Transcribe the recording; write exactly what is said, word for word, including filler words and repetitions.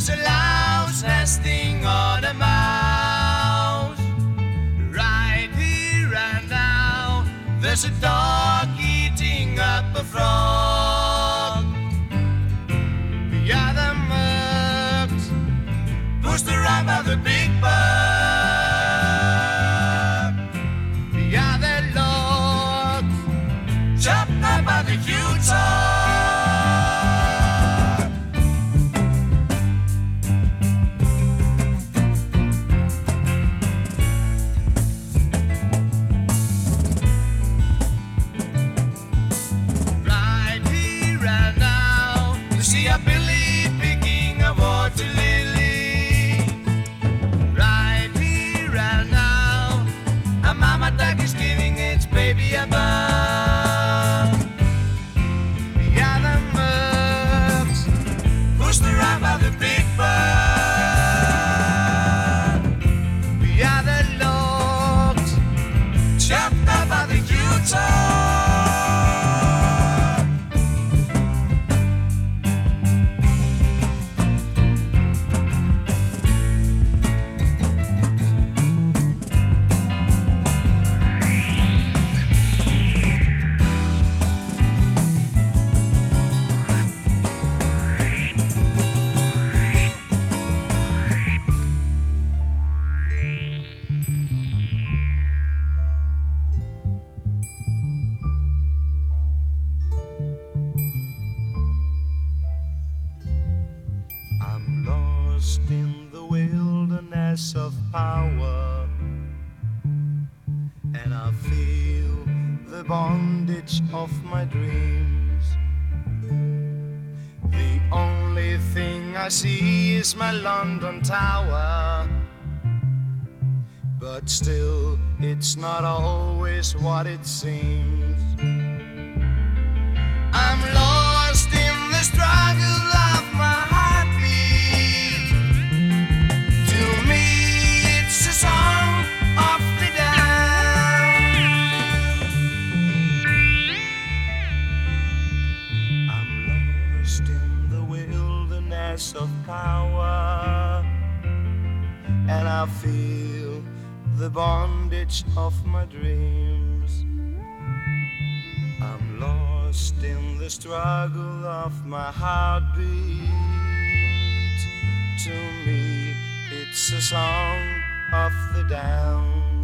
There's a louse nesting on a mouse. Right here and now, there's a dog eating up a frog. The other mugs pushed around by the big bug. The other logs chopped up by the huge hog. Baby above. The other mugs pushed around by the big bug. The other logs chopped up by the huge hog. In the wilderness of power, and I feel the bondage of my dreams. The only thing I see is my London Tower, but still it's not always what it seems. I'm lost in the struggle of my heartbeat. Of power, and I feel the bondage of my dreams. I'm lost in the struggle of my heartbeat. To me, it's a song of the down.